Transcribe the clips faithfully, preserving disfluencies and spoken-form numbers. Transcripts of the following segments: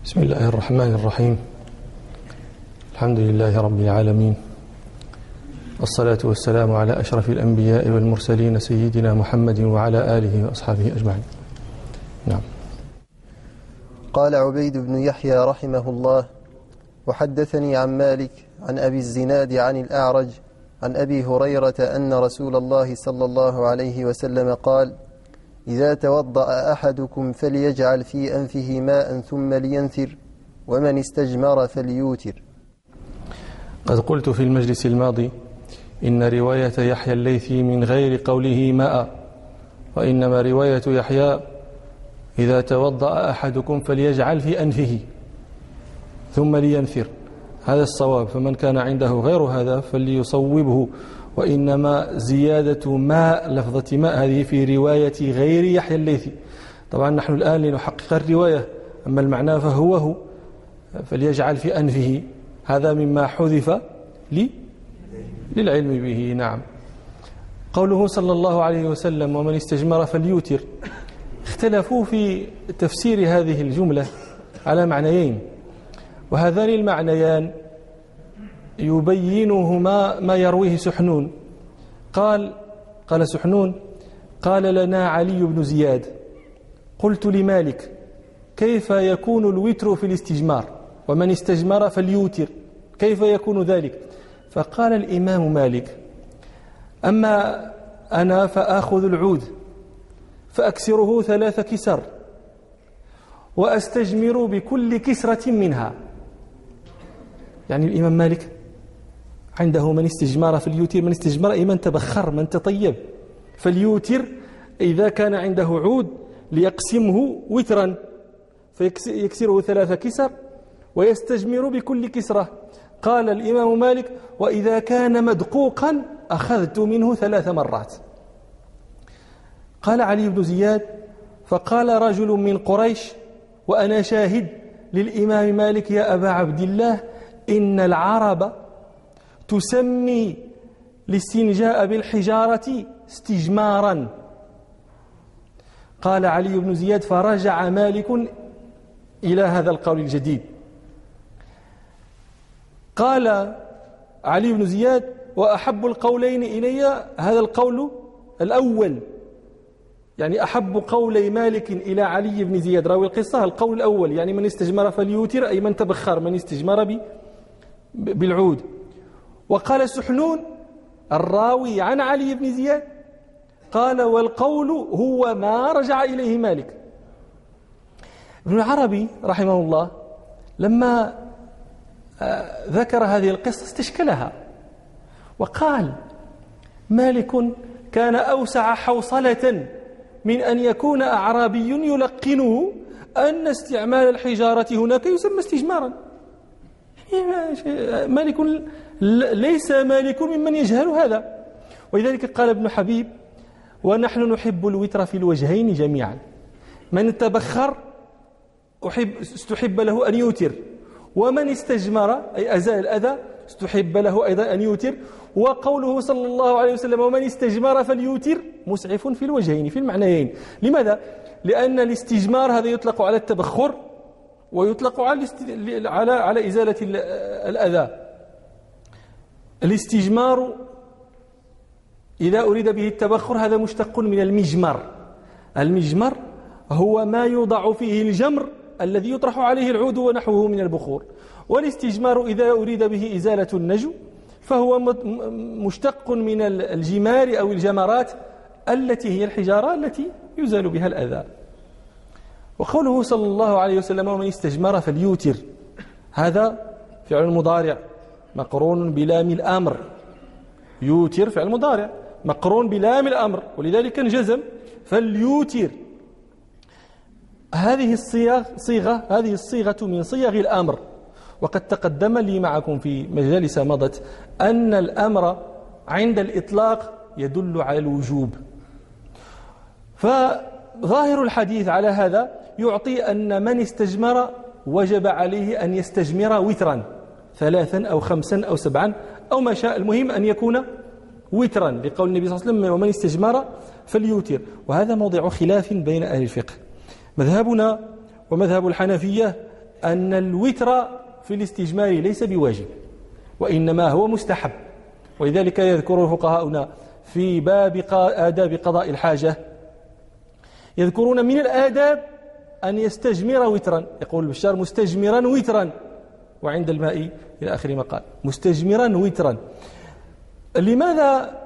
بسم الله الرحمن الرحيم. الحمد لله رب العالمين، الصلاة والسلام على أشرف الأنبياء والمرسلين سيدنا محمد وعلى آله وأصحابه أجمعين. نعم. قال عبيد بن يحيى رحمه الله: وحدثني عن مالك عن أبي الزناد عن الأعرج عن أبي هريرة أن رسول الله صلى الله عليه وسلم قال: إذا توضأ أحدكم فليجعل في أنفه ماء ثم لينثر، ومن استجمر فليوتر. قد قلت في المجلس الماضي إن رواية يحيى الليثي من غير قوله ماء، وإنما رواية يحيى: إذا توضأ أحدكم فليجعل في أنفه ثم لينثر. هذا الصواب، فمن كان عنده غير هذا فليصوبه، وإنما زيادة ماء، لفظة ماء، هذه في رواية غير يحيى الليثي. طبعا نحن الآن لنحقق الرواية، أما المعنى فهو هو، فليجعل في أنفه، هذا مما حذف لي للعلم به. نعم. قوله صلى الله عليه وسلم: ومن استجمر فليوتر، اختلفوا في تفسير هذه الجملة على معنيين، وهذان المعنيان يبينهما ما يرويه سحنون. قال قال سحنون: قال لنا علي بن زياد: قلت لمالك: كيف يكون الوتر في الاستجمار؟ ومن استجمر فليوتر، كيف يكون ذلك؟ فقال الإمام مالك: أما أنا فآخذ العود فأكسره ثلاث كسر وأستجمر بكل كسرة منها. يعني الإمام مالك عنده من استجمار فليوتر، من استجمار أي من تبخر، من تطيب، فليوتر إذا كان عنده عود ليقسمه وترا فيكسره ثلاث كسر ويستجمر بكل كسرة. قال الإمام مالك: وإذا كان مدقوقا أخذت منه ثلاث مرات. قال علي بن زياد: فقال رجل من قريش وأنا شاهد للإمام مالك: يا أبا عبد الله، إن العرب تسمي الاستنجاء بالحجارة استجمارا. قال علي بن زياد: فرجع مالك إلى هذا القول الجديد. قال علي بن زياد: وأحب القولين إلي هذا القول الأول، يعني أحب قولي مالك إلى علي بن زياد راوي القصة القول الأول، يعني من استجمر فليوتر، أي من تبخر، من استجمر بالعود. وقال سحنون الراوي عن علي بن زياد قال: والقول هو ما رجع إليه مالك. ابن العربي رحمه الله لما ذكر هذه القصة استشكلها، وقال: مالك كان أوسع حوصلة من أن يكون أعرابي يلقنه أن استعمال الحجارة هناك يسمى استجمارا. مالك ليس مالك ممن يجهل هذا. ولذلك قال ابن حبيب: ونحن نحب الوتر في الوجهين جميعا، من تبخر أحب استحب له أن يوتر، ومن استجمر أي أزال الأذى استحب له أيضا أن يوتر. وقوله صلى الله عليه وسلم: ومن استجمر فليوتر مسعف في الوجهين، في المعنيين. لماذا؟ لأن الاستجمار هذا يطلق على التبخر ويطلق على على على إزالة الأذى. الاستجمار إذا أريد به التبخر هذا مشتق من المجمر. المجمر هو ما يوضع فيه الجمر الذي يطرح عليه العود ونحوه من البخور. والاستجمار إذا أريد به إزالة النجو فهو مشتق من الجمار أو الجمرات التي هي الحجارة التي يزال بها الأذى. وقوله صلى الله عليه وسلم: ومن استجمر فليوتر، هذا فعل مضارع مقرون بلام الأمر. يوتر فعل مضارع مقرون بلام الأمر، ولذلك انجزم فليوتر. هذه الصيغة صيغة هذه الصيغة من صيغ الأمر، وقد تقدم لي معكم في مجالس مضت أن الأمر عند الإطلاق يدل على الوجوب. فظاهر الحديث على هذا يعطي أن من استجمر وجب عليه أن يستجمر وترا، ثلاثا أو خمسا أو سبعا أو ما شاء، المهم أن يكون وترا، لقول النبي صلى الله عليه وسلم: ومن استجمر فليوتر. وهذا موضع خلاف بين أهل الفقه. مذهبنا ومذهب الحنفية أن الوتر في الاستجمار ليس بواجب، وإنما هو مستحب. ولذلك يذكر فقهاؤنا في باب آداب قضاء الحاجة، يذكرون من الآداب أن يستجمر وترا. يقول البشار مستجمرا وترا، وعند الماء إلى آخر ما قال مستجمرا وترا. لماذا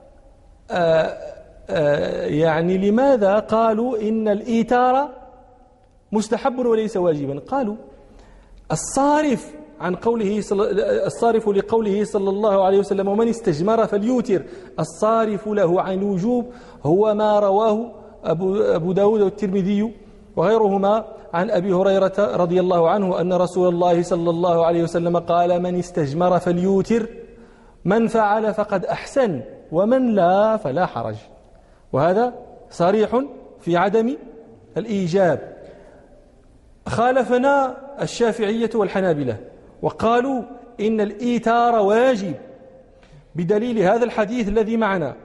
آآ آآ يعني لماذا قالوا إن الإيتار مستحب وليس واجبا؟ قالوا الصارف عن قوله الصارف لقوله صلى الله عليه وسلم ومن استجمر فليوتر، الصارف له عن الوجوب هو ما رواه أبو, أبو داود والترمذي وغيرهما عن أبي هريرة رضي الله عنه أن رسول الله صلى الله عليه وسلم قال من استجمر فليوتر، من فعل فقد أحسن ومن لا فلا حرج. وهذا صريح في عدم الإيجاب. خالفنا الشافعية والحنابلة وقالوا إن الإيتار واجب بدليل هذا الحديث الذي معنا،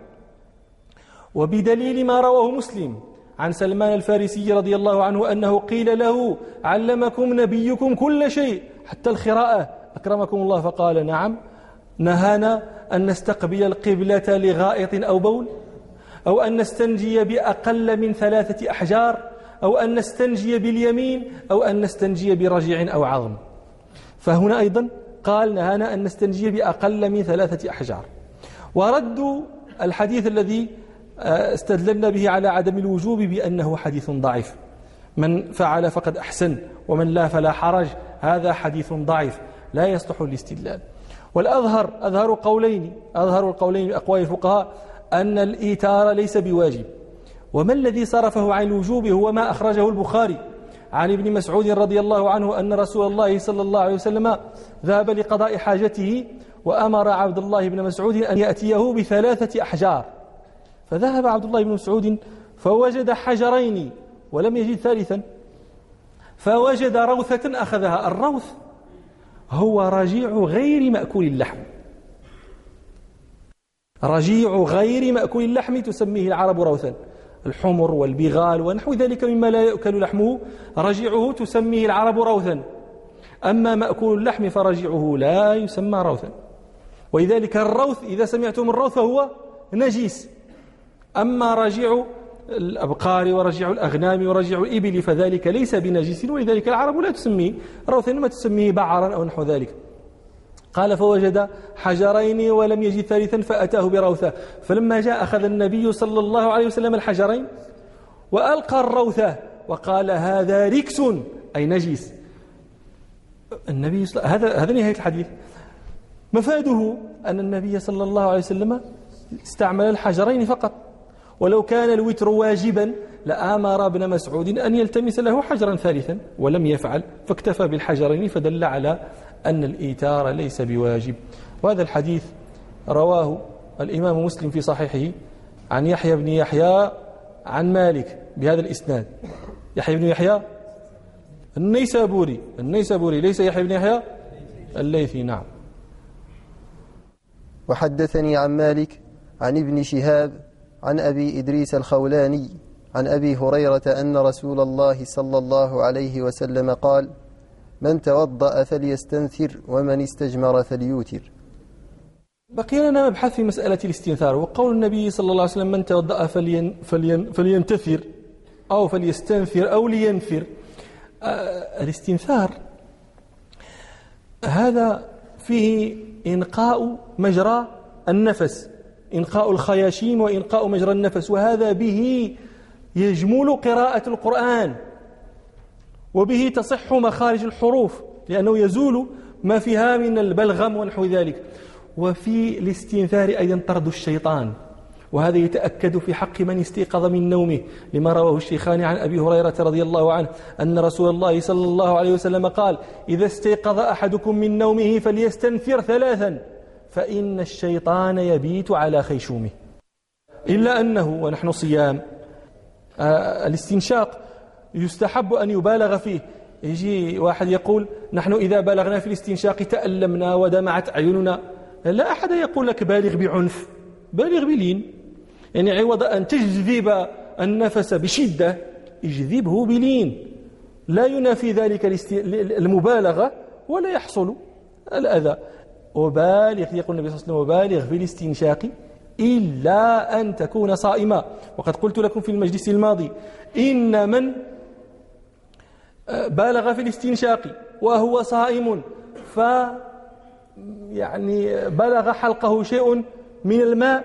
وبدليل ما رواه مسلم عن سلمان الفارسي رضي الله عنه أنه قيل له علمكم نبيكم كل شيء حتى الخراءة أكرمكم الله، فقال نعم، نهانا أن نستقبل القبلة لغائط أو بول، أو أن نستنجي بأقل من ثلاثة أحجار، أو أن نستنجي باليمين، أو أن نستنجي برجيع أو عظم. فهنا أيضا قال نهانا أن نستنجي بأقل من ثلاثة أحجار. وردوا الحديث الذي استدللنا به على عدم الوجوب بأنه حديث ضعيف، من فعل فقد أحسن ومن لا فلا حرج، هذا حديث ضعيف لا يصلح للاستدلال. والأظهر أظهر قولين أظهر القولين أقوال الفقهاء أن الإيتار ليس بواجب. وما الذي صرفه عن الوجوب هو ما أخرجه البخاري عن ابن مسعود رضي الله عنه أن رسول الله صلى الله عليه وسلم ذهب لقضاء حاجته وأمر عبد الله بن مسعود أن يأتيه بثلاثة أحجار، فذهب عبد الله بن مسعود فوجد حجرين ولم يجد ثالثا، فوجد روثة أخذها. الروث هو رجيع غير مأكول اللحم، رجيع غير مأكول اللحم تسميه العرب روثا، الحمر والبغال ونحو ذلك مما لا يأكل لحمه رجيعه تسميه العرب روثا. أما مأكول اللحم فرجيعه لا يسمى روثا. ولذلك الروث إذا سمعتم الروث فهو نجيس. أما رجيع الأبقار ورجيع الأغنام ورجيع الإبل فذلك ليس بنجيس، ولذلك العرب لا تسميه روثا إنما تسميه بعرا أو نحو ذلك. قال فوجد حجرين ولم يجد ثالثا فأتاه بروثة، فلما جاء أخذ النبي صلى الله عليه وسلم الحجرين وألقى الروثة وقال هذا ركس أي نجيس. النبي صلى هذا هذا نهاية الحديث. مفاده أن النبي صلى الله عليه وسلم استعمل الحجرين فقط، ولو كان الوتر واجبا لآمر ابن مسعود أن يلتمس له حجرا ثالثا ولم يفعل، فاكتفى بالحجرين، فدل على أن الإيتار ليس بواجب. وهذا الحديث رواه الإمام مسلم في صحيحه عن يحيى بن يحيى عن مالك بهذا الإسناد. يحيى بن يحيى النيسابوري النيسابوري ليس يحيى بن يحيى الليثي. نعم. وحدثني عن مالك عن ابن شهاب عن أبي إدريس الخولاني عن أبي هريرة أن رسول الله صلى الله عليه وسلم قال من توضأ فليستنثر ومن استجمر فليوتر. بقي لنا مبحث في مسألة الاستنثار، وقول النبي صلى الله عليه وسلم من توضأ فلين فلين فلينتثر أو فليستنثر أو لينثر. آه الاستنثار هذا فيه إنقاء مجرى النفس، إنقاء الخياشيم وإنقاء مجرى النفس، وهذا به يجمل قراءة القرآن وبه تصح مخارج الحروف لأنه يزول ما فيها من البلغم ونحو ذلك. وفي الاستنثار أيضا طرد الشيطان، وهذا يتأكد في حق من استيقظ من نومه لما رواه الشيخان عن أبي هريرة رضي الله عنه أن رسول الله صلى الله عليه وسلم قال إذا استيقظ أحدكم من نومه فليستنثر ثلاثا فإن الشيطان يبيت على خيشومه. إلا أنه ونحن صيام آه الاستنشاق يستحب أن يبالغ فيه. يجي واحد يقول نحن إذا بلغنا في الاستنشاق تألمنا ودمعت أعيننا، لا أحد يقول لك بالغ بعنف، بالغ بلين، يعني عوض أن تجذب النفس بشدة اجذبه بلين، لا ينافي ذلك المبالغة ولا يحصل الأذى. وبالغ، يقول النبي صلى الله عليه وسلم وبالغ في الاستنشاق إلا أن تكون صائما. وقد قلت لكم في المجلس الماضي إن من بالغ في الاستنشاق وهو صائم ف يعني بلغ حلقه شيء من الماء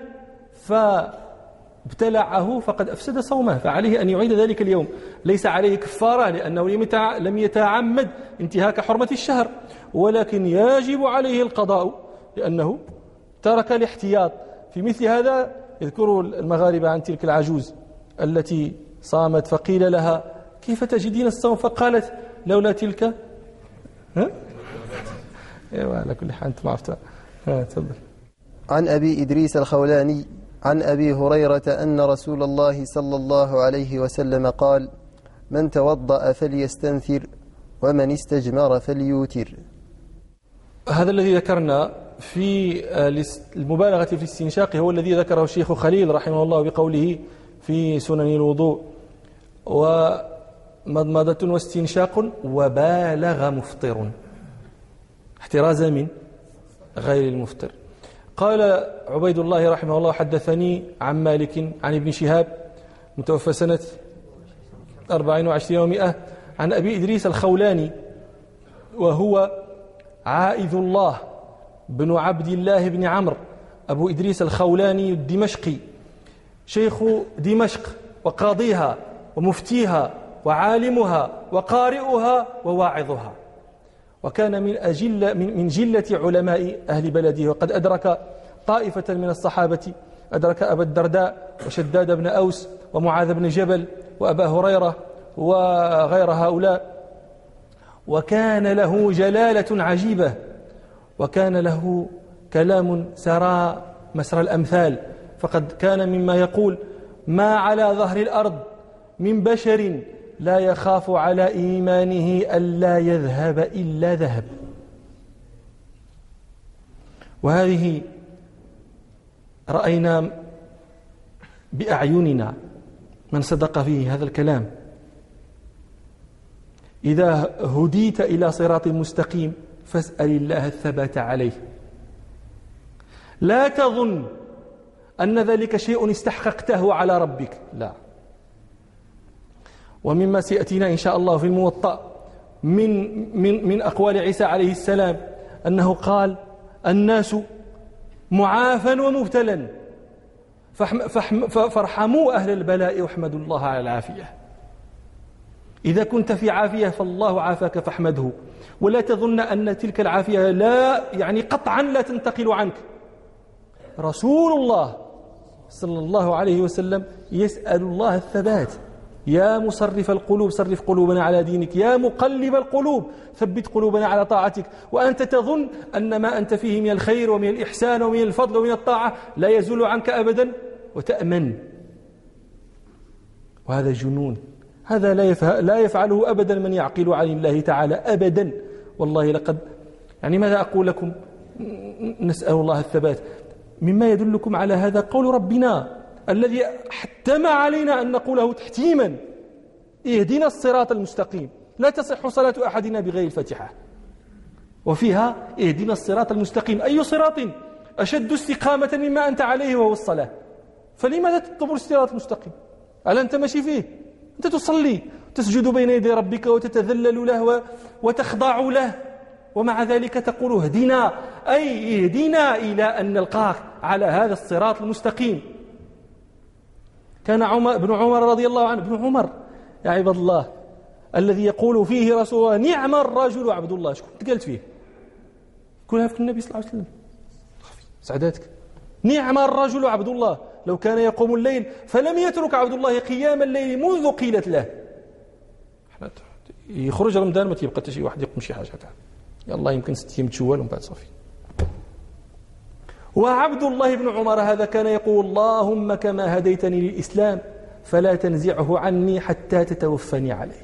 فابتلعه فقد أفسد صومه، فعليه أن يعيد ذلك اليوم. ليس عليه كفارة لأنه لم يتعمد انتهاك حرمة الشهر، ولكن يجب عليه القضاء لأنه ترك الاحتياط. في مثل هذا يذكر المغاربة عن تلك العجوز التي صامت فقيل لها كيف تجدين الصوم؟ فقالت لولا تلك ها؟ ايوه على كل حال انت ما عرفتها. ها تفضل. عن أبي إدريس الخولاني عن أبي هريرة أن رسول الله صلى الله عليه وسلم قال: من توضأ فليستنثر ومن استجمر فليوتر. هذا الذي ذكرنا في المبالغة في الاستنشاق هو الذي ذكره الشيخ خليل رحمه الله بقوله في سنن الوضوء: ومضمضة واستنشاق وبالغ مفطر، احترازا من غير المفطر. قال عبيد الله رحمه الله: حدثني عن مالك عن ابن شهاب متوفى سنة أربعين وعشرين ومئة عن أبي إدريس الخولاني وهو عائذ الله بن عبد الله بن عمرو أبو إدريس الخولاني الدمشقي، شيخ دمشق وقاضيها ومفتيها وعالمها وقارئها وواعظها، وكان من أجل من جلة علماء أهل بلده، وقد أدرك طائفة من الصحابة، أدرك أبا الدرداء وشداد بن أوس ومعاذ بن جبل وأبا هريرة وغير هؤلاء، وكان له جلالة عجيبة، وكان له كلام سرى مسرى الأمثال، فقد كان مما يقول: ما على ظهر الأرض من بشر لا يخاف على إيمانه ألا يذهب إلا ذهب. وهذه رأينا بأعيننا من صدق فيه هذا الكلام. إذا هديت إلى صراط مستقيم فاسأل الله الثبات عليه، لا تظن أن ذلك شيء استحققته على ربك، لا. ومما سيأتينا إن شاء الله في الموطأ من, من, من أقوال عيسى عليه السلام أنه قال: الناس معافى ومبتلى فارحموا أهل البلاء واحمدوا الله على العافية. إذا كنت في عافية فالله عافاك فاحمده، ولا تظن أن تلك العافية لا يعني قطعا لا تنتقل عنك. رسول الله صلى الله عليه وسلم يسأل الله الثبات: يا مصرف القلوب صرف قلوبنا على دينك، يا مقلب القلوب ثبت قلوبنا على طاعتك. وأنت تظن أن ما أنت فيه من الخير ومن الإحسان ومن الفضل ومن الطاعة لا يزول عنك أبدا وتأمن، وهذا جنون. هذا لا لا يفعله أبدا من يعقل عن الله تعالى أبدا. والله لقد يعني ماذا أقول لكم؟ نسأل الله الثبات. مما يدلكم على هذا قول ربنا الذي حتم علينا أن نقوله تحتيما: اهدنا الصراط المستقيم. لا تصح صلاة أحدنا بغير الفاتحة، وفيها اهدنا الصراط المستقيم. أي صراط أشد استقامة مما أنت عليه وهو الصلاة؟ فلماذا تطلب الصراط المستقيم؟ ألا أنت ماشي فيه؟ أنت تصلي تسجد بين يدي ربك وتتذلل له وتخضع له، ومع ذلك تقول اهدنا، أي اهدنا إلى أن نلقاك على هذا الصراط المستقيم. كان عمر ابن عمر رضي الله عنه، ابن عمر يا عباد الله الذي يقول فيه رسول الله: نعم الرجل عبد الله. شكون قالت فيه؟ كلها في النبي صلى الله عليه وسلم. سعداتك. نعم الرجل عبد الله، لو كان يقوم الليل فلم يترك عبد الله قيام الليل منذ قيلت له. يخرج رمضان ما تيبقى حتى شي واحد يقوم شي حاجه تاع يلا يمكن ست ايام شوال ومن بعد صافي. وعبد الله بن عمر هذا كان يقول: اللهم كما هديتني للإسلام فلا تنزعه عني حتى تتوفني عليه.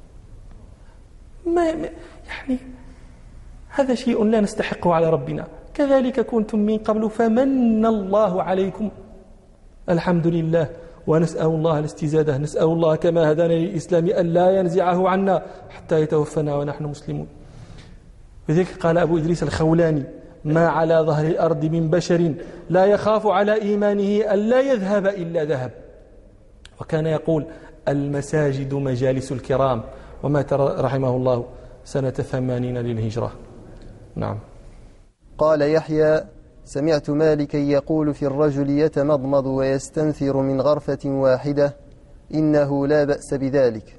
ما يعني هذا شيء لا نستحقه على ربنا. كذلك كنتم من قبل فمن الله عليكم الحمد لله ونسأل الله الاستزادة، نسأل الله كما هدانا للإسلام أن لا ينزعه عنا حتى يتوفنا ونحن مسلمون. لذلك قال أبو إدريس الخولاني: ما على ظهر الأرض من بشر لا يخاف على إيمانه أن لا يذهب إلا ذهب. وكان يقول: المساجد مجالس الكرام. ومات رحمه الله سنة ثمانين للهجرة. نعم. قال يحيى: سمعت مالكا يقول في الرجل يتمضمض ويستنثر من غرفة واحدة إنه لا بأس بذلك.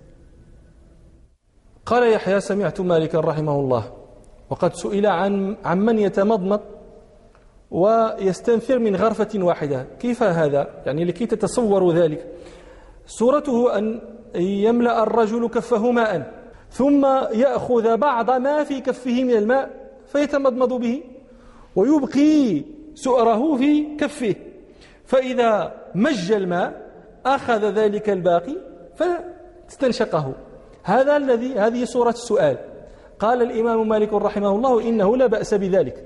قال يحيى: سمعت مالكا رحمه الله وقد سئل عن عن من يتمضمض ويستنثر من غرفة واحدة، كيف هذا؟ يعني لكي تتصوروا ذلك، صورته أن يملأ الرجل كفه ماء ثم يأخذ بعض ما في كفه من الماء فيتمضمض به ويبقي سؤره في كفه، فإذا مج الماء أخذ ذلك الباقي فاستنشقه. هذا الذي هذه صورة السؤال. قال الإمام مالك رحمه الله: إنه لا بأس بذلك.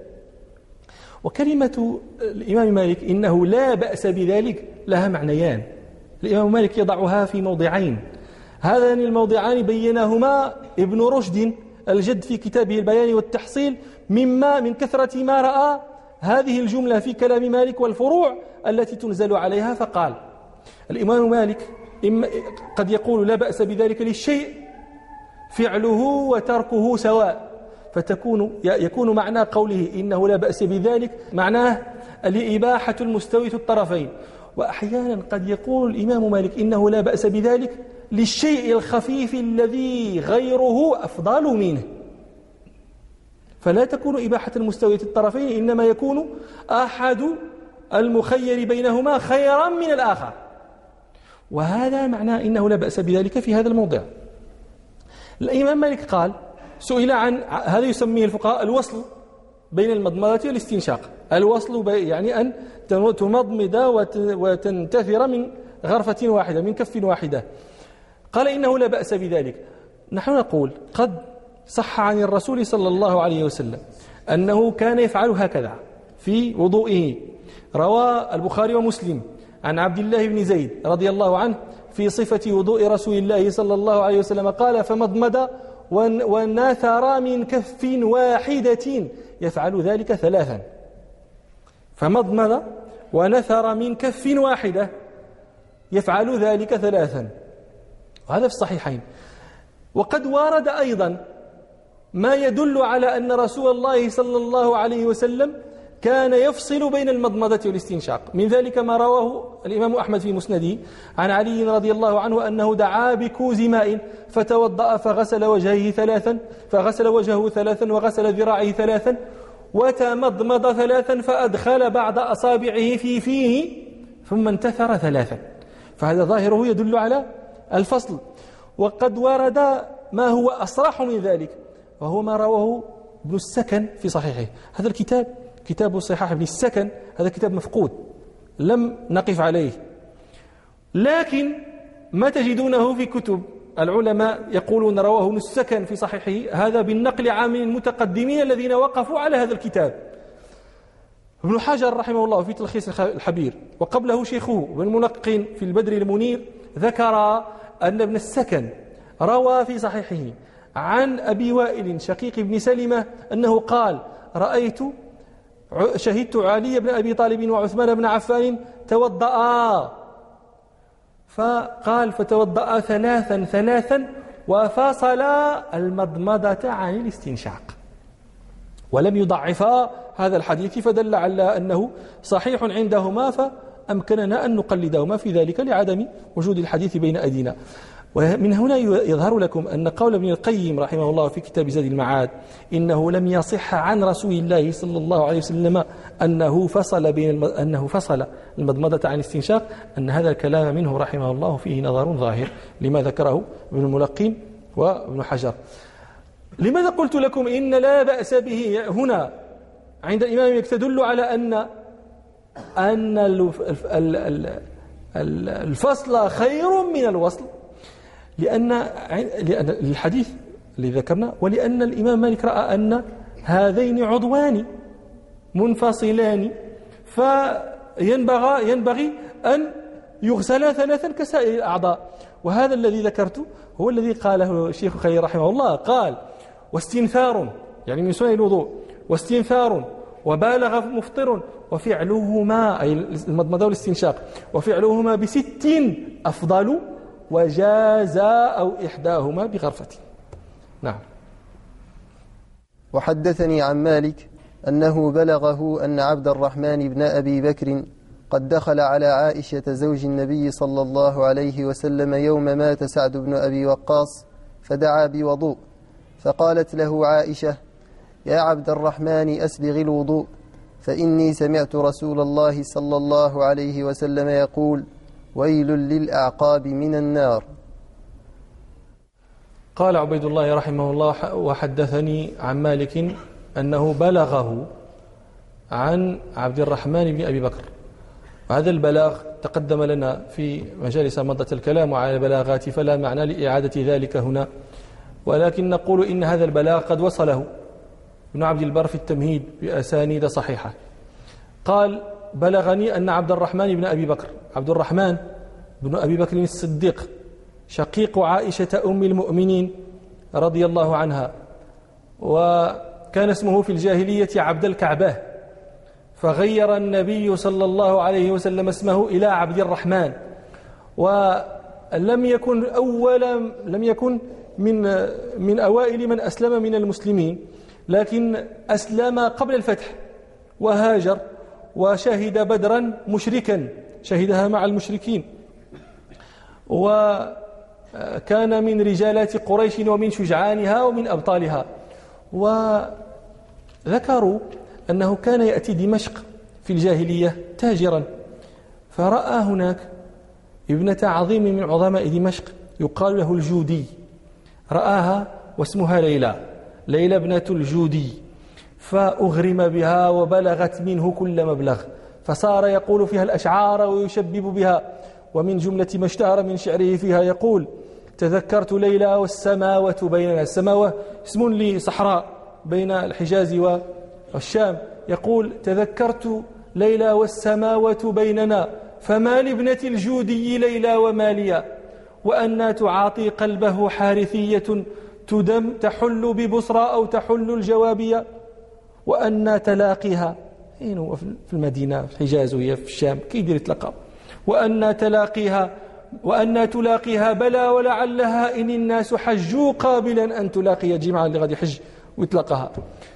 وكلمة الإمام مالك إنه لا بأس بذلك لها معنيان. الإمام مالك يضعها في موضعين، هذان الموضعان بينهما ابن رشد الجد في كتابه البيان والتحصيل مما من كثرة ما رأى هذه الجملة في كلام مالك والفروع التي تنزل عليها. فقال الإمام مالك: قد يقول لا بأس بذلك للشيء فعله وتركه سواء، فتكون يكون معنى قوله إنه لا بأس بذلك معناه الإباحة المستوية الطرفين. وأحيانا قد يقول الإمام مالك إنه لا بأس بذلك للشيء الخفيف الذي غيره أفضل منه، فلا تكون إباحة المستوية الطرفين، إنما يكون أحد المخير بينهما خيرا من الآخر. وهذا معناه إنه لا بأس بذلك في هذا الموضع. الإمام مالك قال سئل عن هذا يسميه الفقهاء الوصل بين المضمضة والاستنشاق. الوصل يعني أن تمضمض وتنتثر من غرفة واحدة من كف واحدة. قال إنه لا بأس بذلك. نحن نقول قد صح عن الرسول صلى الله عليه وسلم أنه كان يفعل هكذا في وضوئه. روى البخاري ومسلم عن عبد الله بن زيد رضي الله عنه في صفة وضوء رسول الله صلى الله عليه وسلم قال: فمضمض ونثر من كف واحدة يفعل ذلك ثلاثا. فمضمض ونثر من كف واحدة يفعل ذلك ثلاثا، وهذا في الصحيحين. وقد ورد أيضا ما يدل على أن رسول الله صلى الله عليه وسلم كان يفصل بين المضمضة والاستنشاق. من ذلك ما رواه الإمام أحمد في مسنده عن علي رضي الله عنه أنه دعا بكوز ماء فتوضأ فغسل وجهه ثلاثا فغسل وجهه ثلاثا وغسل ذراعه ثلاثا وتمضمض ثلاثا فأدخل بعض أصابعه في فيه ثم انتثر ثلاثا. فهذا ظاهره يدل على الفصل. وقد ورد ما هو أصرح من ذلك، وهو ما رواه ابن السكن في صحيحه. هذا الكتاب كتاب صحاح ابن السكن، هذا كتاب مفقود لم نقف عليه، لكن ما تجدونه في كتب العلماء يقولون رواه ابن السكن في صحيحه، هذا بالنقل عن المتقدمين الذين وقفوا على هذا الكتاب. ابن حجر رحمه الله في تلخيص الحبير، وقبله شيخه ابن الملقن في البدر المنير، ذكر أن ابن السكن روى في صحيحه عن أبي وائل شقيق بن سلمة أنه قال: رأيت شهدت علي بن أبي طالب وعثمان بن عفان توضأ، فقال: فتوضأ ثلاثا ثلاثا وفصل المضمضة عن الاستنشاق، ولم يضعفا هذا الحديث، فدل على أنه صحيح عندهما، فأمكننا أن نقلدهما في ذلك لعدم وجود الحديث بين أيدينا. ومن هنا يظهر لكم أن قول ابن القيم رحمه الله في كتاب زاد المعاد إنه لم يصح عن رسول الله صلى الله عليه وسلم أنه فصل بين أنه فصل المضمضة عن الاستنشاق، أن هذا الكلام منه رحمه الله فيه نظر ظاهر لما ذكره ابن الملقن وابن حجر. لماذا قلت لكم إن لا بأس به هنا عند الإمام تدل على أن أن الفصل خير من الوصل؟ لأن لأن الحديث اللي ذكرنا، ولأن الإمام مالك رأى أن هذين عضوان منفصلان، فينبغي ينبغي أن يغسلان ثلاثا كسائر الأعضاء. وهذا الذي ذكرته هو الذي قاله الشيخ خليل رحمه الله، قال واستنثار يعني من سنن الوضوء، واستنثار وبالغ مفطر وفعلهما أي المضمضة والاستنشاق وفعلهما بست أفضل وجاز أو إحداهما بغرفة. نعم. وحدثني عن مالك أنه بلغه أن عبد الرحمن بن أبي بكر قد دخل على عائشة زوج النبي صلى الله عليه وسلم يوم مات سعد بن أبي وقاص فدعا بوضوء، فقالت له عائشة: يا عبد الرحمن أسبغ الوضوء، فإني سمعت رسول الله صلى الله عليه وسلم يقول: ويل للأعقاب من النار. قال عبيد الله رحمه الله: وحدثني عن مالك أنه بلغه عن عبد الرحمن بن أبي بكر. وهذا البلاغ تقدم لنا في مجالس مضت الكلام على البلاغات، فلا معنى لإعادة ذلك هنا، ولكن نقول إن هذا البلاغ قد وصله ابن عبد البر في التمهيد بأسانيد صحيحة. قال: بلغني أن عبد الرحمن بن أبي بكر، عبد الرحمن بن أبي بكر الصديق شقيق عائشة أم المؤمنين رضي الله عنها، وكان اسمه في الجاهلية عبد الكعبة، فغير النبي صلى الله عليه وسلم اسمه إلى عبد الرحمن، ولم يكن أول لم يكن من من أوائل من أسلم من المسلمين، لكن أسلم قبل الفتح وهاجر وشهد بدرا مشركا، شهدها مع المشركين، وكان من رجالات قريش ومن شجعانها ومن أبطالها. وذكروا أنه كان يأتي دمشق في الجاهلية تاجرا، فرأى هناك ابنة عظيم من عظماء دمشق يقال له الجودي، رآها واسمها ليلى، ليلى ابنة الجودي، فأغرم بها وبلغت منه كل مبلغ، فصار يقول فيها الأشعار ويشبب بها. ومن جملة ما اشتهر من شعره فيها يقول: تذكرت ليلى والسماوة بيننا. السماوة اسم لصحراء بين الحجاز والشام. يقول: تذكرت ليلى والسماوة بيننا، فما لابنة الجودي ليلى وماليا، وأنا تعاطي قلبه حارثية تدم تحل ببصرى أو تحل الجوابية، وأنا تلاقيها أين هو في المدينة في الحجاز وهي في الشام كيدير يتلقى، وأنا تلاقيها وأنا تلاقيها بلى ولعلها إن الناس حجوا قابلا أن تلاقي جماعة اللي غادي يحج ويتلقاها.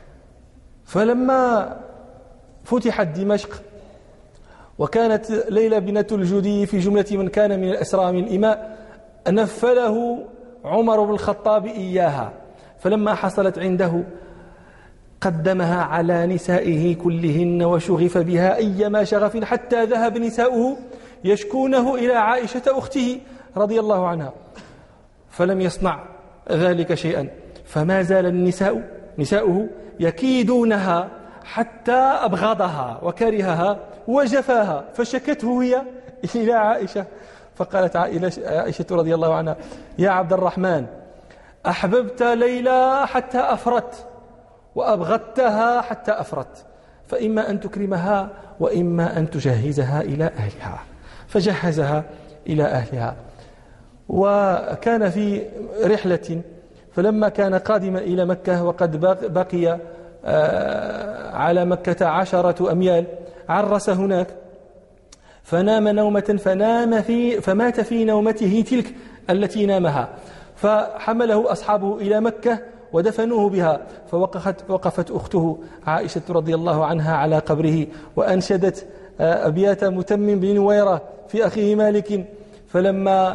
فلما فتحت دمشق وكانت ليلى بنت الجودي في جملة من كان من الأسرى من الإماء، نفله عمر بن الخطاب إياها، فلما حصلت عنده قدمها على نسائه كلهن وشغف بها أيما شغف، حتى ذهب نساؤه يشكونه إلى عائشة أخته رضي الله عنها، فلم يصنع ذلك شيئا، فما زال النساء نساؤه يكيدونها حتى أبغضها وكرهها وجفاها، فشكته هي إلى عائشة، فقالت عائشة رضي الله عنها: يا عبد الرحمن، أحببت ليلى حتى أفرت وأبغضتها حتى أفرت، فإما أن تكرمها وإما أن تجهزها إلى أهلها. فجهزها إلى أهلها. وكان في رحلة، فلما كان قادما إلى مكة وقد بقي على مكة عشرة أميال، عرس هناك فنام نومة فنام في فمات في نومته تلك التي نامها، فحمله أصحابه إلى مكة ودفنوه بها. فوقفت وقفت أخته عائشة رضي الله عنها على قبره وأنشدت أبيات متمم بن نويرة في أخيه مالك: فلما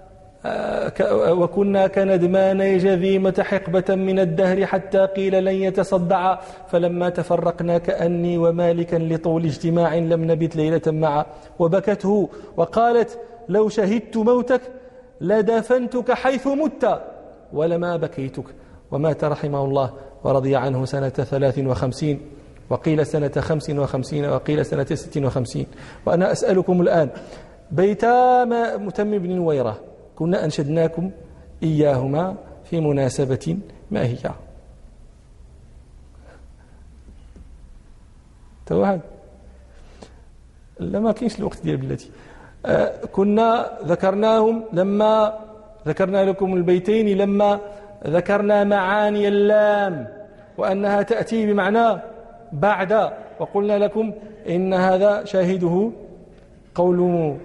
وكنا كندمان جذيمة حقبة من الدهر حتى قيل لن يتصدع، فلما تفرقنا كأني ومالكا لطول اجتماع لم نبت ليلة معا، وبكته وقالت: لو شهدت موتك لدفنتك حيث مت ولما بكيتك. ومات رحمه الله ورضي عنه سنة ثلاث وخمسين، وقيل سنة خمس وخمسين، وقيل سنة ست وخمسين. وأنا أسألكم الآن: بيتا متمم بن نويرة كنا أنشدناكم إياهما في مناسبة ما هي؟ توحد لا ما كاينش الوقت ديال بلاتي. كنا ذكرناهم لما ذكرنا لكم البيتين لما ذكرنا معاني اللام وأنها تأتي بمعنى بعد، وقلنا لكم إن هذا شاهده قول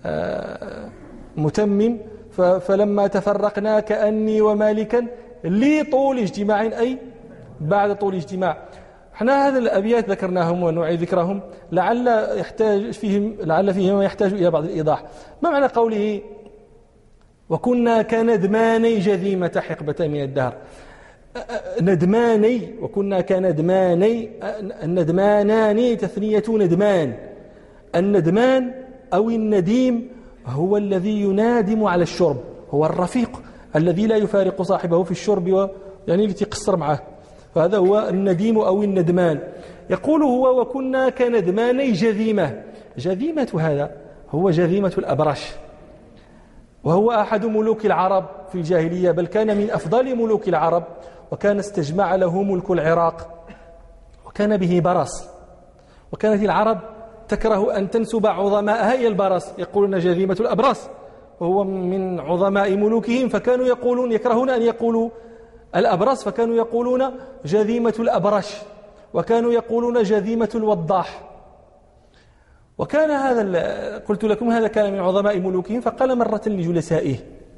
متمم فلما تفرقنا كأني ومالكا لطول اجتماع، أي بعد طول اجتماع. احنا هذا الأبيات ذكرناهم ونعيد ذكرهم لعل يحتاج فيهم لعل فيهم يحتاج إلى بعض الإيضاح. ما معنى قوله وكنا كندماني جذيمة حقبة من الدهر؟ ندماني وكنا كندماني، الندمانان تثنية ندمان. الندمان أو النديم هو الذي ينادم على الشرب، هو الرفيق الذي لا يفارق صاحبه في الشرب و يعني التي قصر معه، فهذا هو النديم أو الندمان. يقول هو وكنا كندماني جذيمة. جذيمة هذا هو جذيمة الأبرش، وهو أحد ملوك العرب في الجاهلية، بل كان من أفضل ملوك العرب، وكان استجمع له ملك العراق، وكان به برص، وكانت العرب تكره أن تنسب عظماءها إلى البرص، يقولون جذيمة الأبرص، وهو من عظماء ملوكهم، فكانوا يقولون يكرهون أن يقولوا الأبرص، فكانوا يقولون جذيمة الأبرش، وكانوا يقولون جذيمة الوضاح. وكان هذا قلت لكم هذا كان من عظماء ملوكهم، فقال مرة لجلسائه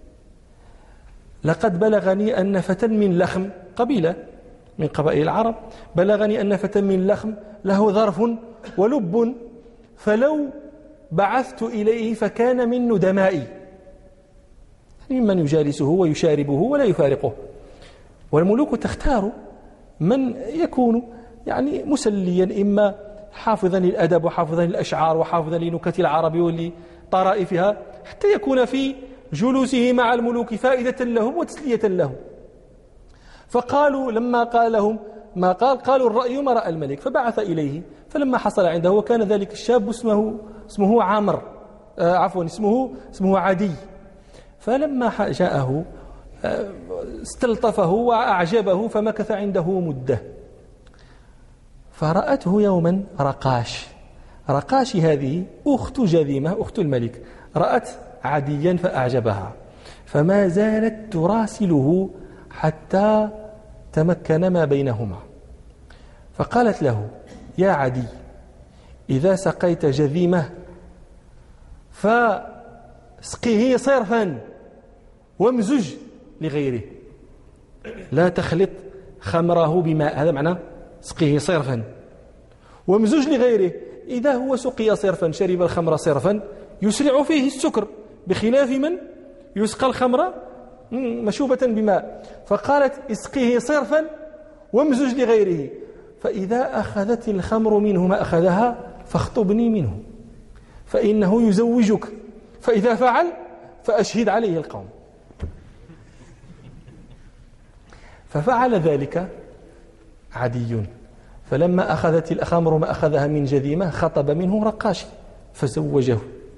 لقد بلغني أن فتى من لخم، قبيلة من قبائل العرب، بلغني أن فتى من لخم له ظرف ولب، فلو بعثت إليه فكان من ندمائي، ممن يجالسه ويشاربه ولا يفارقه. والملوك تختار من يكون يعني مسليا، إما حافظا للأدب وحافظا للأشعار وحافظا لنكت العرب ولطرائفها، حتى يكون في جلوسه مع الملوك فائدة لهم وتسلية لهم. فقالوا لما قال لهم ما قال قالوا الرأي ما رأى الملك، فبعث إليه. فلما حصل عنده وكان ذلك الشاب اسمه اسمه عامر آه عفوا اسمه اسمه عدي، فلما جاءه استلطفه وأعجبه فمكث عنده مدة. فرأته يوما رقاش، رقاش هذه أخت جذيمة أخت الملك، رأت عديا فأعجبها، فما زالت تراسله حتى تمكن ما بينهما. فقالت له يا عدي إذا سقيت جذيمة فاسقه صرفا وامزج لغيره، لا تخلط خمره بماء، هذا معنى سقيه صرفا وامزج لغيره. إذا هو سقي صرفا شرب الخمر صرفا يسرع فيه السكر، بخلاف من يسقى الخمر مشوبة بماء. فقالت اسقيه صرفا وامزج لغيره، فإذا أخذت الخمر منه ما أخذها فاخطبني منه فإنه يزوجك، فإذا فعل فأشهد عليه القوم. ففعل ذلك عدي، فلما أخذت الخمر ما أخذها من جذيمة خطب منه رقاشي فزوجه.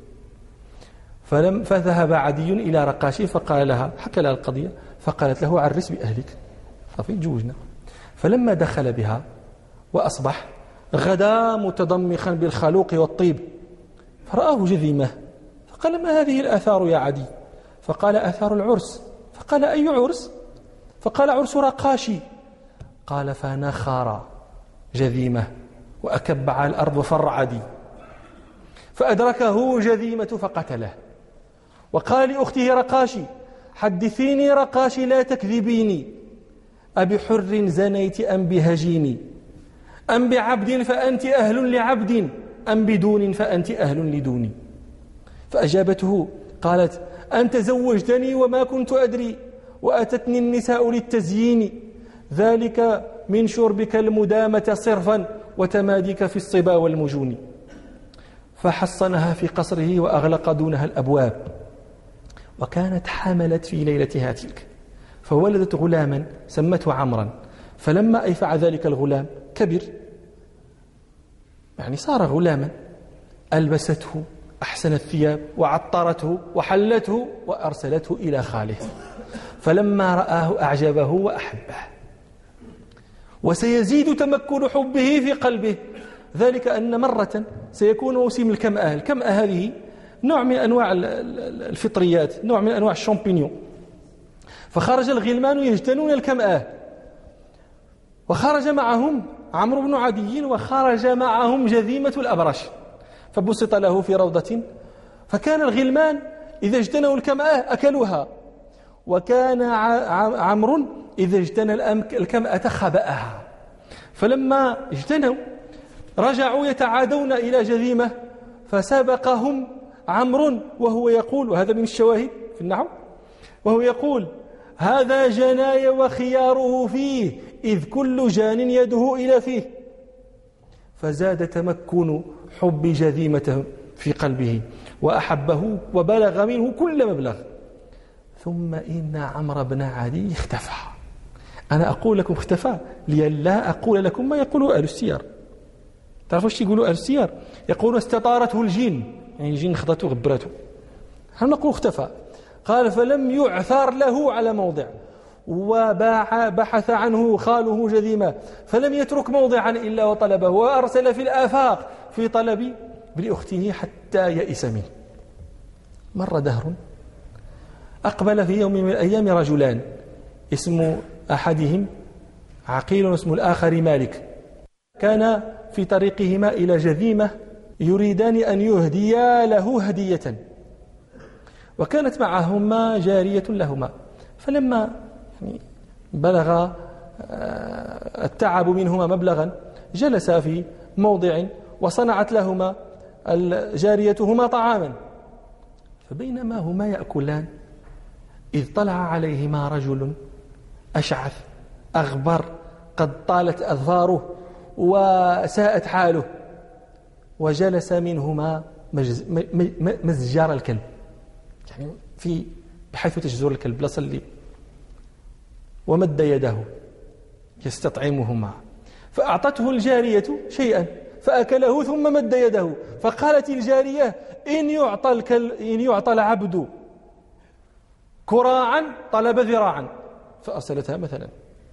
فلم فذهب عدي إلى رقاشي فقال لها، حكى لها القضية، فقالت له عرس بأهلك، صافي تزوجنا. فلما دخل بها وأصبح غدا متضمخا بالخلوق والطيب، فرآه جذيمة، فقال ما هذه الآثار يا عدي؟ فقال آثار العرس. فقال أي عرس؟ فقال عرس رقاشي. قال فنخر جذيمة وأكب على الأرض وفر عدي، فأدركه جذيمة فقتله. وقال لأخته رقاشي حدثيني رقاشي لا تكذبيني، أبحر زنيت أم بهجيني، أم بعبد فأنت أهل لعبد، أم بدون فأنت أهل لدوني. فأجابته قالت أنت زوجتني وما كنت أدري، وأتتني النساء للتزيين، ذلك من شربك المدامة صرفا وتماديك في الصبا والمجون. فحصنها في قصره وأغلق دونها الأبواب. وكانت حملت في ليلتها تلك، فولدت غلاما سمته عمرا. فلما أيفع ذلك الغلام كبر، يعني صار غلاما، ألبسته أحسن الثياب وعطرته وحلته وأرسلته إلى خاله. فلما رآه أعجبه وأحبه، وسيزيد تمكن حبه في قلبه، ذلك أن مرة سيكون موسم الكمأة. الكمأة هذه نوع من أنواع الفطريات، نوع من أنواع الشامبينيون. فخرج الغلمان يجتنون الكمآة، وخرج معهم عمرو بن عدي، وخرج معهم جذيمة الأبرش، فبسط له في روضة. فكان الغلمان إذا اجتنوا الكمآة أكلوها، وكان عمرو إذا اجتنى الكمأة خبأها. فلما اجتنوا رجعوا يتعادون إلى جذيمة، فسبقهم عمرو وهو يقول، وهذا من الشواهد في النحو، وهو يقول: هذا جناي وخياره فيه، إذ كل جان يده إلى فيه. فزاد تمكن حب جذيمته في قلبه وأحبه وبلغ منه كل مبلغ. ثم إن عمرو بن عدي اختفى. أنا أقول لكم اختفى لئلا أقول لكم ما يقوله أهل السير. تعرفوا ايش يقولوا أهل السير؟ يقولوا استطارته الجن، يعني الجن خضته غبرته. نحن نقول اختفى. قال: فلم يعثر له على موضع، وباع بحث عنه خاله جذيمة، فلم يترك موضعا إلا وطلبه، وأرسل في الآفاق في طلب ابن أخته حتى يئس منه. مر دهر، أقبل في يوم من الأيام رجلان، اسم أحدهم عقيل واسم الآخر مالك، كان في طريقهما إلى جذيمة يريدان أن يهديا له هدية، وكانت معهما جارية لهما. فلما يعني بلغ التعب منهما مبلغا جلس في موضع، وصنعت لهما جاريتهما طعاما. فبينما هما يأكلان إذ طلع عليهما رجل أشعث أغبر قد طالت أظفاره وساءت حاله، وجلس منهما مزجار الكلب، يعني في بحيث تجزر الكلب لا صلي، ومد يده يستطعمهما، فأعطته الجارية شيئا فأكله ثم مد يده، فقالت الجارية: إن يعطى, الكل إن يعطى العبد كراعا طلب ذراعا، فأرسلتها مثلا.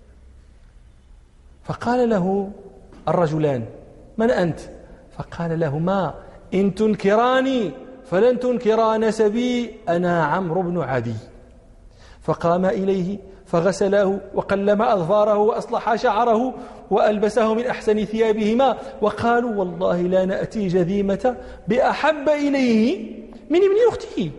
فقال له الرجلان: من أنت؟ فقال لهما: إن تنكراني فلن تنكرا نسبي، أنا عمرو بن عدي. فقام إليه فغسله وقلم أظفاره وأصلح شعره وألبسه من أحسن ثيابهما، وقالوا: والله لا نأتي جذيمة بأحب إليه من ابن أخته.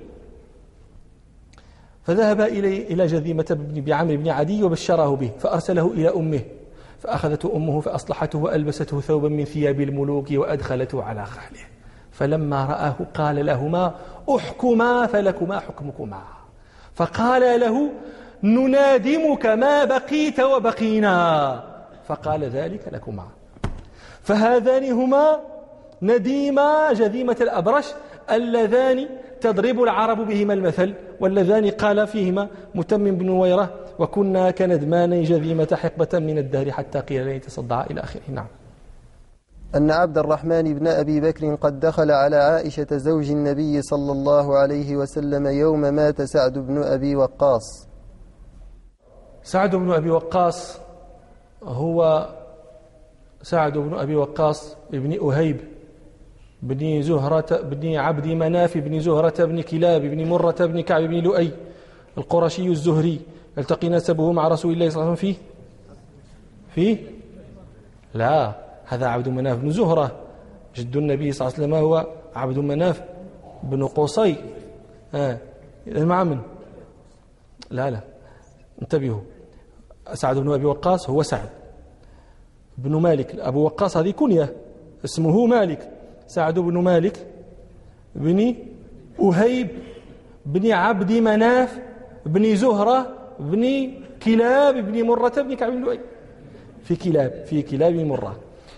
فذهب إلى جذيمة بعمرو بن عدي وبشره به، فأرسله إلى أمه، فأخذته أمه فأصلحته وألبسته ثوبا من ثياب الملوك وأدخلته على خاله. فلما رآه قال لهما: احكما فلكما حكمكما. فقال له: ننادمك ما بقيت وبقينا. فقال: ذلك لكما. فهذان هما نديما جذيمة الأبرش اللذان تضرب العرب بهما المثل، واللذان قال فيهما متمم بن نويرة: وكنا كندمان جذيمة حقبة من الدهر حتى قيل لن تصدع إلى آخره. نعم. أن عبد الرحمن بن أبي بكر قد دخل على عائشة زوج النبي صلى الله عليه وسلم يوم مات سعد بن أبي وقاص. سعد بن أبي وقاص هو سعد بن أبي وقاص ابن أهيب بن زهرة بن عبد مناف بن زهرة بن كلاب بن مرة بن كعب بن لؤي القرشي الزهري. يلتقي نسبه مع رسول الله صلى الله عليه وسلم فيه فيه لا، هذا عبد مناف بن زهرة، جد النبي صلى الله عليه وسلم هو عبد مناف بن قصي. آه. مع من؟ لا لا انتبهوا، سعد بن أبي وقاص هو سعد بن مالك. أبو وقاص هذه كنية، اسمه مالك. سعد بن مالك بن أهيب بن عبد مناف بن زهرة بن كلاب بن مرة بن كعب بن لؤي. في كلاب في كلاب مرة.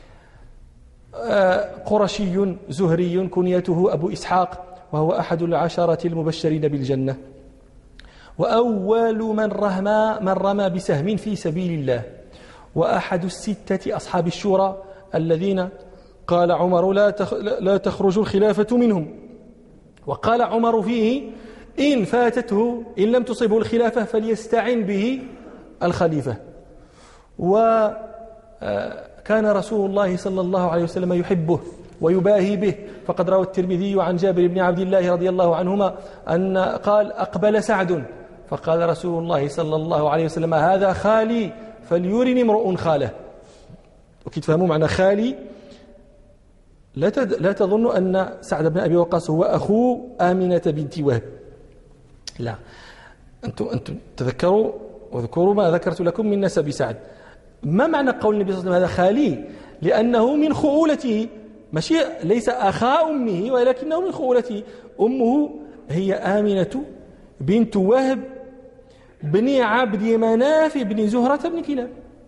قرشي زهري كنيته أبو إسحاق، وهو أحد العشرة المبشرين بالجنة، وأول من رمى من رمى بسهم في سبيل الله، وأحد الستة أصحاب الشورى الذين قال عمر لا لا تخرج الخلافة منهم. وقال عمر فيه: إن فاتته إن لم تصبه الخلافة فليستعن به الخليفة. وكان رسول الله صلى الله عليه وسلم يحبه ويباهي به. فقد روى الترمذي عن جابر بن عبد الله رضي الله عنهما أن قال أقبل سعد فقال رسول الله صلى الله عليه وسلم هذا خالي فليرني امرؤ خاله. وكي تفهموا معنى خالي لا لا تظن أن سعد بن أبي وقاص هو أخو آمنة بنت وهب، لا، أنتم أنتم تذكروا واذكروا ما ذكرت لكم من نسب سعد. ما معنى قول النبي صلى الله عليه وسلم هذا خالي؟ لأنه من خؤولته، ماشي ليس أخا أمه ولكنه من خؤولته. أمه هي آمنة بنت وهب بن عبد مناف بن زهرة بن كلاب،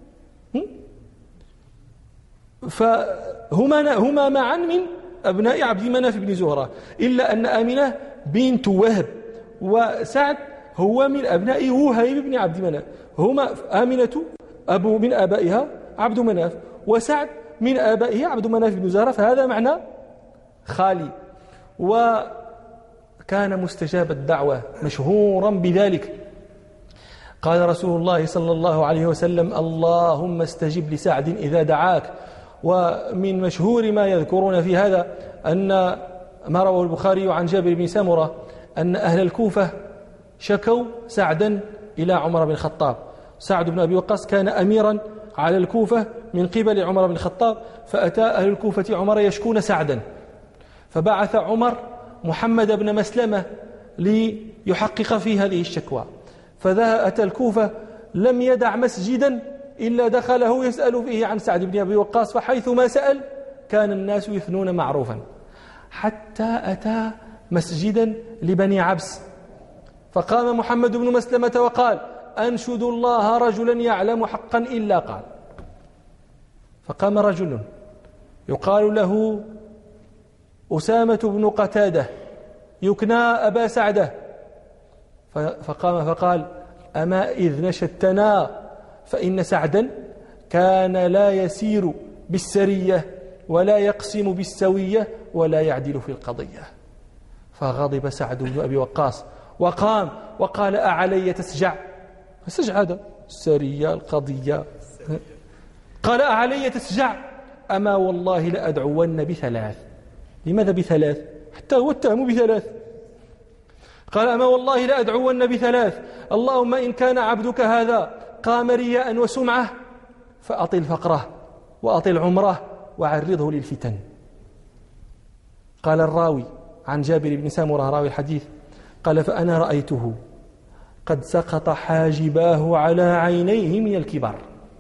فهما هما معا من أبناء عبد مناف بن زهرة، إلا أن آمنة بنت وهب وسعد هو من أبناء وهيب بن عبد مناف. هما آمنة أبو من آبائها عبد مناف وسعد من آبائه عبد مناف بن زهرة، فهذا معنى خالي. وكان مستجاب الدعوة مشهورا بذلك. قال رسول الله صلى الله عليه وسلم اللهم استجب لسعد إذا دعاك. ومن مشهور ما يذكرون في هذا أن ما رواه البخاري عن جابر بن سمرة أن أهل الكوفة شكوا سعدا إلى عمر بن الخطاب. سعد بن أبي وقاص كان أميرا على الكوفة من قبل عمر بن الخطاب، فأتى أهل الكوفة عمر يشكون سعدا، فبعث عمر محمد بن مسلمة ليحقق في هذه الشكوى. فأتى الكوفة لم يدع مسجدا إلا دخله يسأل فيه عن سعد بن أبي وقاص، فحيث ما سأل كان الناس يثنون معروفا، حتى أتى مسجدا لبني عبس، فقام محمد بن مسلمة وقال أنشد الله رجلا يعلم حقا إلا قال. فقام رجل يقال له أسامة بن قتادة يكنى أبا سعدة، فقام فقال أما إذ نشدتنا فإن سعدا كان لا يسير بالسرية ولا يقسم بالسوية ولا يعدل في القضية. فغضب سعد بن أبي وقاص وقام وقال أعلي تسجع؟ السجع هذا السرية القضية. قال أعلي تسجع؟ أما والله لأدعون بثلاث. لماذا بثلاث؟ حتى هو اتهم بثلاث. قال أما والله لأدعون بثلاث، اللهم إن كان عبدك هذا قام رياء وسمعة فأطل فقره وأطل عمره وعرضه للفتن. قال الراوي عن جابر بن سمرة راوي الحديث قال فأنا رأيته قد سقط حاجباه على عينيه من الكبر،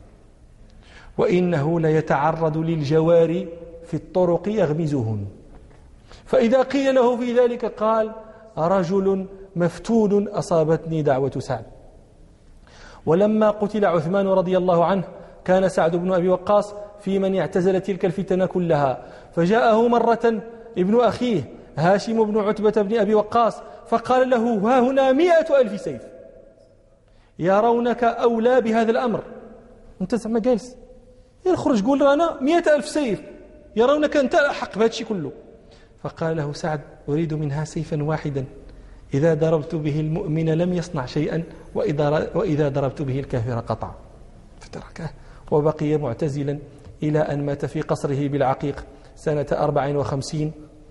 وإنه ليتعرض للجوار في الطرق يغمزهن. فإذا قيل له في ذلك قال رجل مفتون أصابتني دعوة سعد. ولما قتل عثمان رضي الله عنه كان سعد بن أبي وقاص في من اعتزل تلك الفتن كلها، فجاءه مرة ابن أخيه هاشم بن عتبة بن أبي وقاص فقال له ها هنا مئة ألف سيف يرونك أولى بهذا الأمر. أنت زعما جالس يخرج قول رانا مئة ألف سيف يرونك أنت أحق بهذا الشيء كله. فقال له سعد أريد منها سيفا واحدا إذا ضربت به المؤمن لم يصنع شيئا وإذا ضربت به الكافر قطع. فتركه وبقي معتزلا إلى أن مات في قصره بالعقيق سنة أربع وخمسين،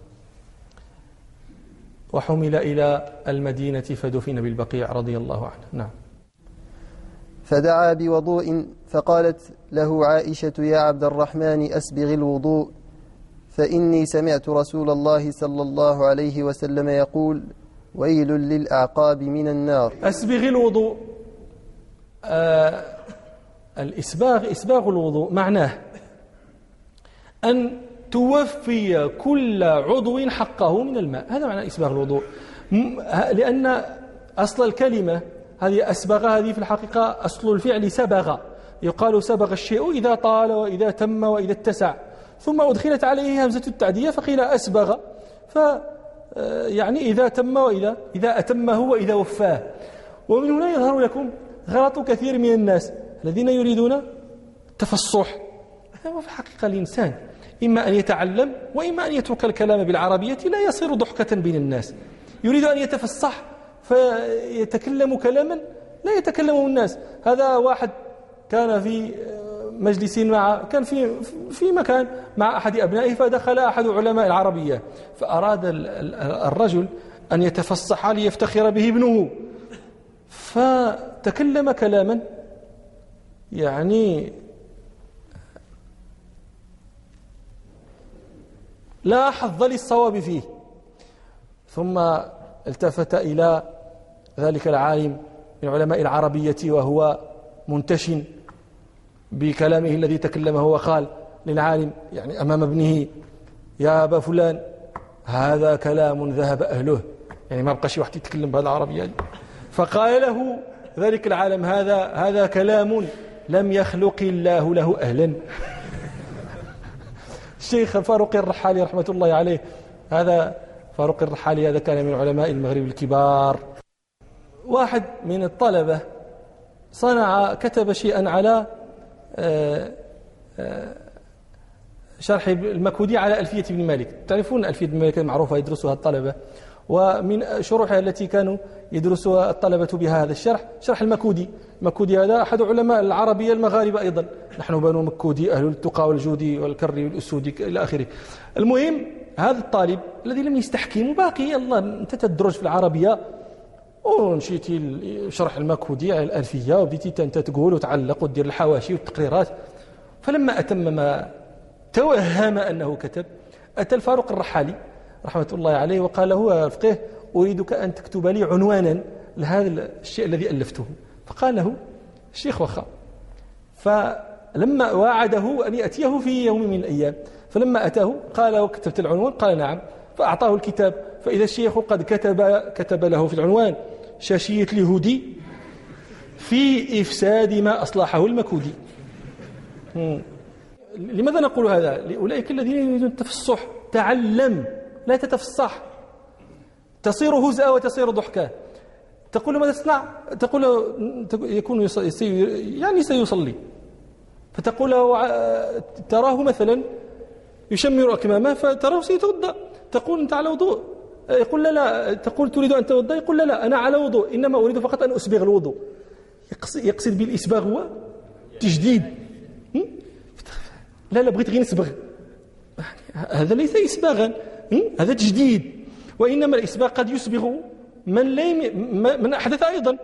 وحمل إلى المدينة فدفن بالبقيع رضي الله عنه. نعم. فدعا بوضوء فقالت له عائشة يا عبد الرحمن أسبغ الوضوء فإني سمعت رسول الله صلى الله عليه وسلم يقول ويل للأعقاب من النار. أسبغ الوضوء، آه الإسباغ إسباغ الوضوء معناه أن توفي كل عضو حقه من الماء، هذا معنى إسباغ الوضوء. لأن أصل الكلمة هذه أسبغ، هذه في الحقيقة أصل الفعل سبغ، يقال سبغ الشيء إذا طال وإذا تم وإذا اتسع، ثم أدخلت عليه همزة التعدية فقيل أسبغ، ف يعني إذا تم وإذا إذا أتمه وإذا وفاه. ومن هنا يظهر لكم غلط كثير من الناس الذين يريدون التفصح. هو في الحقيقة الإنسان إما أن يتعلم وإما أن يترك الكلام بالعربية لا يصير ضحكة بين الناس. يريد أن يتفصح فيتكلم كلاما لا يتكلمه الناس. هذا واحد كان في مجلس مع كان في في مكان مع أحد أبنائه، فدخل أحد علماء العربية فأراد الرجل أن يتفصح ليفتخر به ابنه، فتكلم كلاما يعني لا حظ للصواب فيه. ثم التفت إلى ذلك العالم من علماء العربية وهو منتشن بكلامه الذي تكلمه، وقال للعالم يعني أمام ابنه: يا أبا فلان، هذا كلام ذهب أهله، يعني ما بقى شي واحد يتكلم بهذه العربية. فقال له ذلك العالم: هذا هذا كلام لم يخلق الله له أهلا. الشيخ فاروق الرحالي رحمة الله عليه، هذا فاروق الرحالي هذا كان من علماء المغرب الكبار. واحد من الطلبة صنع كتب شيئا على شرح المكودي على ألفية ابن مالك. تعرفون ألفية ابن مالك معروفة يدرسها الطلبة، ومن شروحها التي كانوا يدرسها الطلبة بها هذا الشرح شرح المكودي. المكودي هذا أحد علماء العربية المغاربة أيضا، نحن بنو مكودي أهل التقى والجود والكر والأسود إلى آخره. المهم هذا الطالب الذي لم يستحكم وباقي الله أنت تدرج في العربية، ومشيتي شرح المكودي على الألفية وبديتي أنت تقول وتعلق وتدير الحواشي والتقريرات. فلما أتم ما توهم أنه كتب، أتى الفاروق الرحالي رحمة الله عليه وقال له: فقيه، أريدك أن تكتب لي عنوانا لهذا الشيء الذي ألفته. فقال له الشيخ: وخا. فلما وعده أن يأتيه في يوم من الأيام، فلما أتاه قال له: كتبت العنوان؟ قال: نعم. فأعطاه الكتاب، فإذا الشيخ قد كتب كتب له في العنوان: شاشية اليهودي في إفساد ما أصلحه المكودي. لماذا نقول هذا؟ لأولئك الذين يريدون التفصح: تعلم، لا تتفصح، تصير هزءا وتصير ضحكا. تقول ماذا تصنع؟ تقول يكون يعني سيصلي، فتقول تراه مثلا يشمر أكمامه فتراه سيتوضأ، تقول أنت على وضوء، يقول لا لا، تقول تريد أن تتوضأ، يقول لا لا أنا على وضوء، إنما أريد فقط أن أسبغ الوضوء. يقصد بالإسباغ هو تجديد. لا لا بغيت غير نسبغ، هذا ليس إسباغا، هذا تجديد. وإنما الإسباغ قد يسبغ من من أحدث أيضا.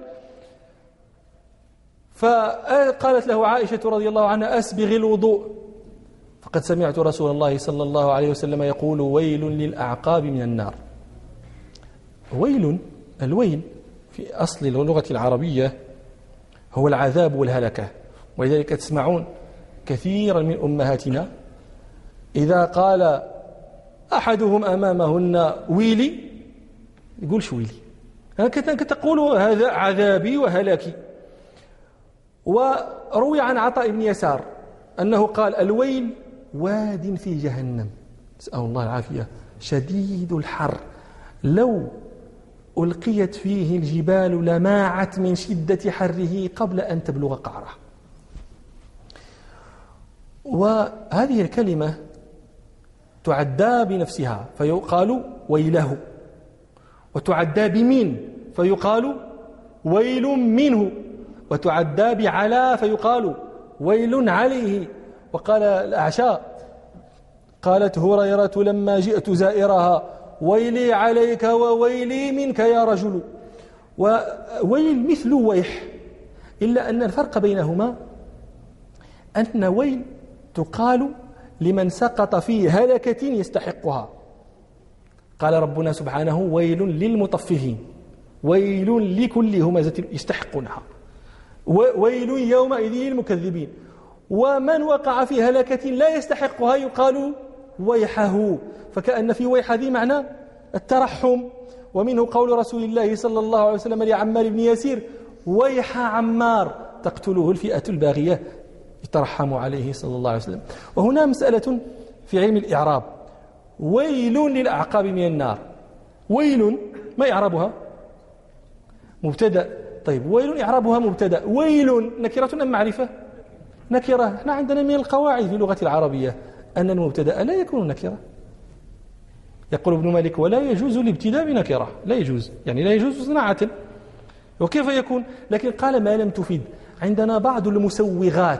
فقالت له عائشة رضي الله عنها: أسبغ الوضوء، فقد سمعت رسول الله صلى الله عليه وسلم يقول: ويل للأعقاب من النار. ويل، الويل في أصل اللغة العربية هو العذاب والهلكة، ولذلك تسمعون كثيرا من أمهاتنا إذا قال أحدهم أمامهن ويلي يقولش ويلي، كتقول هذا عذابي وهلاكي. وروي عن عطاء بن يسار أنه قال: الويل واد في جهنم، نسأل الله العافية، شديد الحر، لو ألقيت فيه الجبال لماعت من شدة حره قبل أن تبلغ قعره. وهذه الكلمة تعدى بنفسها فيقال ويله، وتعدى بمن فيقال ويل منه، وتعدى بعلى فيقال ويل عليه. وقال الأعشاء قالت هريرة لما جئت زائرها: ويلي عليك وويلي منك يا رجل. وويل مثل ويح، إلا أن الفرق بينهما أن ويل تقال لمن سقط في هلكة يستحقها. قال ربنا سبحانه: ويل للمطففين، ويل لكل همزة يستحقونها، ويل يومئذ للمكذبين. ومن وقع في هلكة لا يستحقها يقال ويحه، فكأن في ويح ذي معنى الترحم. ومنه قول رسول الله صلى الله عليه وسلم لعمار بن ياسير: ويح عمار تقتله الفئة الباغية، يترحم عليه صلى الله عليه وسلم. وهنا مسألة في علم الإعراب: ويل للأعقاب من النار. ويل ما إعرابها؟ مبتدأ. طيب ويل إعرابها مبتدأ، ويل نكرة أم معرفة؟ نكرة. احنا عندنا من القواعد في اللغة العربية أن المبتدأ لا يكون نكرة. يقول ابن مالك: ولا يجوز الابتداء بنكرة، لا يجوز، يعني لا يجوز صناعة. وكيف يكون؟ لكن قال: ما لم تفيد. عندنا بعض المسوغات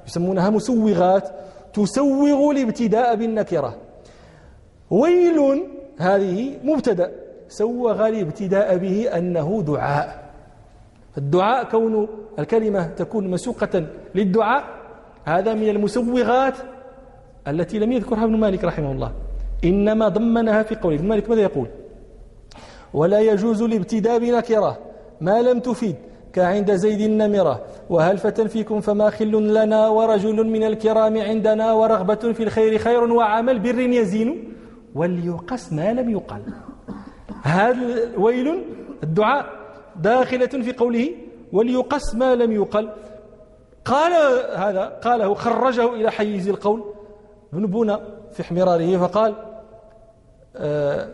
يسمونها مسوغات تسوغ الابتداء بالنكرة. ويل هذه مبتدأ سوغ الابتداء به أنه دعاء. الدعاء كون الكلمة تكون مسوقة للدعاء هذا من المسوغات التي لم يذكرها ابن مالك رحمه الله، إنما ضمنها في قوله. ابن مالك ماذا يقول؟ ولا يجوز الابتداء بنكرة ما لم تفيد كعند زيد النمرة وهل فتى فيكم فما خل لنا ورجل من الكرام عندنا ورغبة في الخير خير وعمل بر يزين وليقس ما لم يقل. هذا ويل الدعاء داخلة في قوله وليقس ما لم يقل. قال هذا قاله خرجه إلى حيز القول ابن بونا في حمراره فقال آه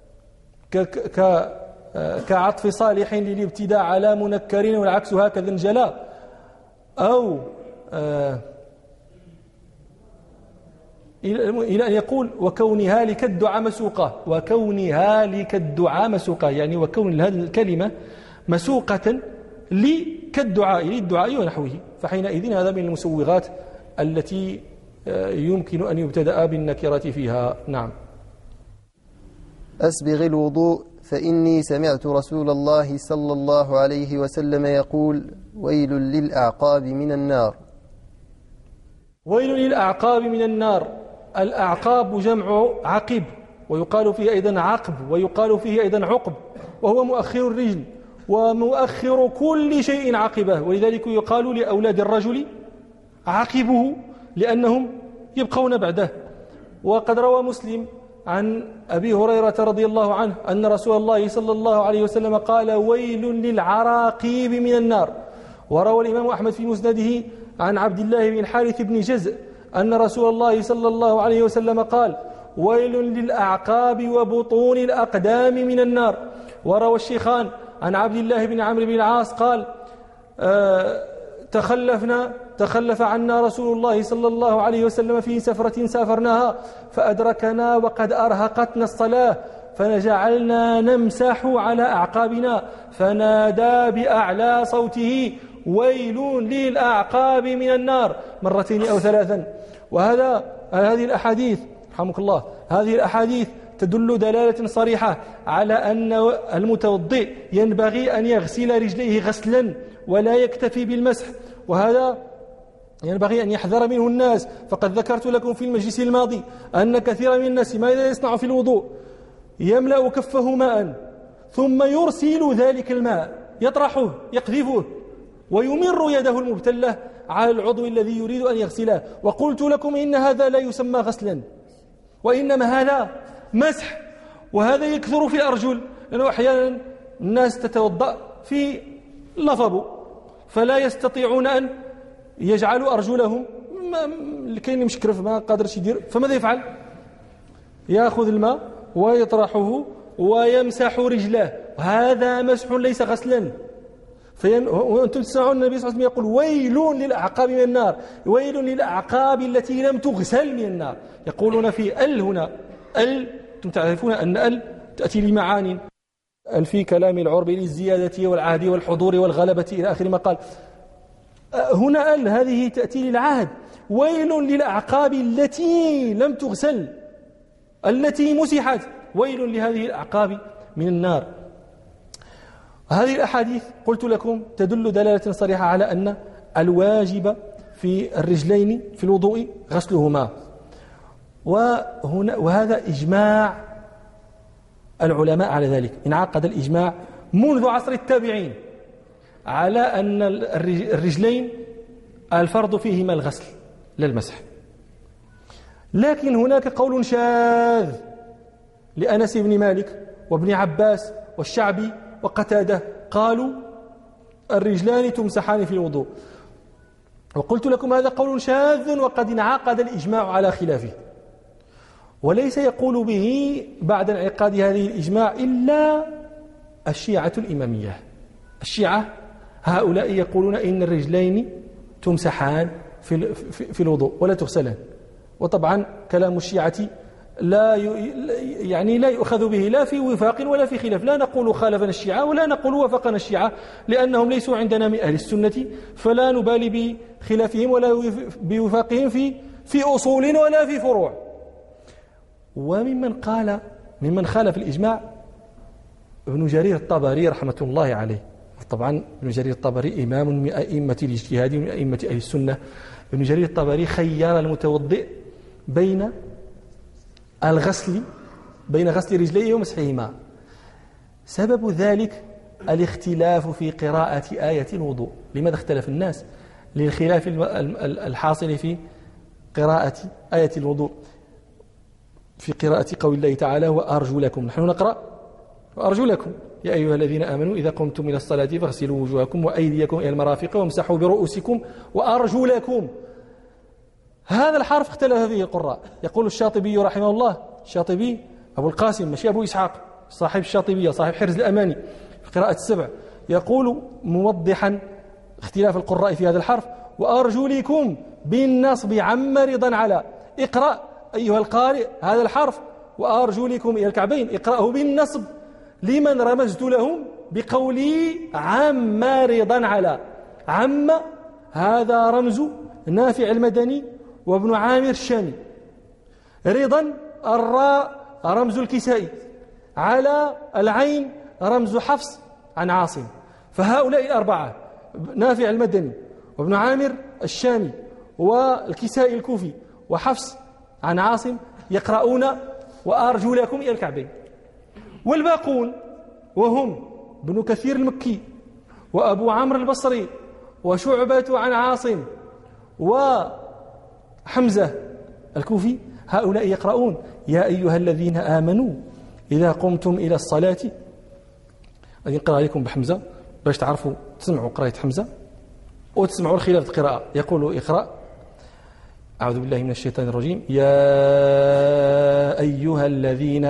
كعطف صالح للابتداء على منكر والعكس هكذا انجلى أو آه إلى أن يقول وكون هالك الدعاء مسوقة وكون هالك الدعاء مسوقة يعني وكون هذه الكلمة مسوقة لكالدعاء للدعاء ونحوه، فحينئذ هذا من المسوغات التي يمكن أن يبتدأ بالنكرة فيها. نعم. أسبغ الوضوء فإني سمعت رسول الله صلى الله عليه وسلم يقول ويل للأعقاب من النار. ويل للأعقاب من النار. الأعقاب جمع عقب ويقال فيه أيضا عقب ويقال فيه أيضا عقب وهو مؤخر الرجل ومؤخر كل شيء عقبه، ولذلك يقال لأولاد الرجل عقبه لأنهم يبقون بعده. وقد روى مسلم عن أبي هريرة رضي الله عنه أن رسول الله صلى الله عليه وسلم قال ويل للعراقيب من النار. وروى الإمام أحمد في مسنده عن عبد الله بن الحارث بن جزء أن رسول الله صلى الله عليه وسلم قال ويل للأعقاب وبطون الأقدام من النار. وروى الشيخان عن عبد الله بن عمرو بن العاص قال آه تخلفنا تخلف عنا رسول الله صلى الله عليه وسلم في سفرة سافرناها فأدركنا وقد أرهقتنا الصلاة فجعلنا نمسح على أعقابنا فنادى بأعلى صوته ويل للأعقاب من النار مرتين أو ثلاثا. وهذا هذه الأحاديث رحمك الله هذه الأحاديث تدل دلالة صريحة على أن المتوضئ ينبغي أن يغسل رجليه غسلا ولا يكتفي بالمسح، وهذا ينبغي أن يحذر منه الناس. فقد ذكرت لكم في المجلس الماضي أن كثيرا من الناس ماذا يصنع في الوضوء؟ يملأ كفه ماء ثم يرسل ذلك الماء يطرحه يقذفه ويمر يده المبتلة على العضو الذي يريد أن يغسله. وقلت لكم إن هذا لا يسمى غسلا وإنما هذا مسح. وهذا يكثر في الأرجل لأنه أحيانا الناس تتوضأ في لفظ فلا يستطيعون أن يجعلوا أرجلهم كاين مشكرف ما قادرش يدير، فماذا يفعل؟ يأخذ الماء ويطرحه ويمسح رجله، هذا مسح ليس غسلا. وأنتم تسمعون النبي صلى الله عليه وسلم يقول ويل للأعقاب من النار، ويل للأعقاب التي لم تغسل من النار. يقولون في ال هنا ال، أنتم تعرفون أن ال تأتي لمعاني، ال في كلام العرب للزيادة والعهد والحضور والغلبة إلى آخر ما قال. هنا ال هذه تأتي للعهد، ويل للأعقاب التي لم تغسل التي مسحت، ويل لهذه الأعقاب من النار. هذه الأحاديث قلت لكم تدل دلالة صريحة على أن الواجب في الرجلين في الوضوء غسلهما. وهنا وهذا إجماع العلماء على ذلك، انعقد الإجماع منذ عصر التابعين على أن الرجلين الفرض فيهما الغسل لا المسح. لكن هناك قول شاذ لأنس بن مالك وابن عباس والشعبي وقتادة، قالوا الرجلان تمسحان في الوضوء. وقلت لكم هذا قول شاذ وقد انعقد الإجماع على خلافه، وليس يقول به بعد انعقاد هذه الإجماع إلا الشيعة الإمامية. الشيعة هؤلاء يقولون إن الرجلين تمسحان في في الوضوء ولا تغسلان. وطبعا كلام الشيعة لا يعني لا يؤخذ به لا في وفاق ولا في خلاف. لا نقول خالفنا الشيعة ولا نقول وافقنا الشيعة، لأنهم ليسوا عندنا من أهل السنة، فلا نبالي بخلافهم ولا بوفاقهم في في أصول ولا في فروع. وممن قال ممن خالف الإجماع ابن جرير الطبري رحمة الله عليه. طبعا ابن جرير الطبري إمام من أئمة الاجتهاد من أئمة أهل السنة. ابن جرير الطبري خير المتوضئ بين الغسل بين غسل رجليه ومسحهما. سبب ذلك الاختلاف في قراءة آية الوضوء. لماذا اختلف الناس؟ للخلاف الحاصل في قراءة آية الوضوء، في قراءة قول الله تعالى وأرجلكم. نحن نقرأ وأرجلكم يا أيها الذين آمنوا إذا قمتم إلى الصلاة فاغسلوا وجوهكم وأيديكم إلى المرافق وامسحوا برؤوسكم وأرجلكم. هذا الحرف اختلف فيه القراء. يقول الشاطبي رحمه الله، الشاطبي أبو القاسم ماشي أبو إسحاق، صاحب الشاطبية صاحب حرز الأماني في قراءة السبع، يقول موضحا اختلاف القراء في هذا الحرف وأرجلكم بالنصب عم رضا على. اقرأ أيها القارئ هذا الحرف وأرجلكم إلى الكعبين، اقرأه بالنصب لمن رمزت لهم بقولي عم رضا على. عم هذا رمز نافع المدني وابن عامر الشامي. رضا الراء رمز الكسائي، على العين رمز حفص عن عاصم. فهؤلاء الأربعة نافع المدني وابن عامر الشامي والكسائي الكوفي وحفص عن عاصم يقرؤون وأرجلكم إلى الكعبين. والباقون وهم ابن كثير المكي وأبو عمرو البصري وشعبة عن عاصم وحمزة الكوفي، هؤلاء يقرؤون يا أيها الذين آمنوا إذا قمتم إلى الصلاة. غادي نقرأ عليكم بحمزة باش تعرفوا تسمعوا قراءة حمزة وتسمعوا الخلاف القراءة. يقول اقرأ أعوذ بالله من الشيطان الرجيم يا أيها الذين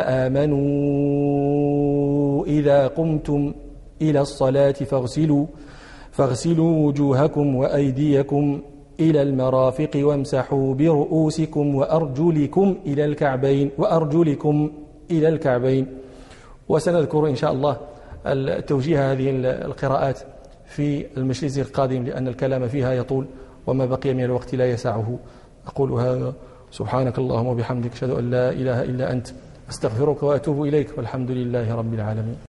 آمنوا إذا قمتم إلى الصلاة فاغسلوا فاغسلوا وجوهكم وأيديكم إلى المرافق وامسحوا برؤوسكم وأرجلكم إلى الكعبين وأرجلكم إلى الكعبين. وسنذكر إن شاء الله التوجيه هذه القراءات في المجلس القادم لأن الكلام فيها يطول وما بقي من الوقت لا يسعه. أقول هذا سبحانك اللهم وبحمدك أشهد أن لا إله إلا أنت أستغفرك وأتوب إليك والحمد لله رب العالمين.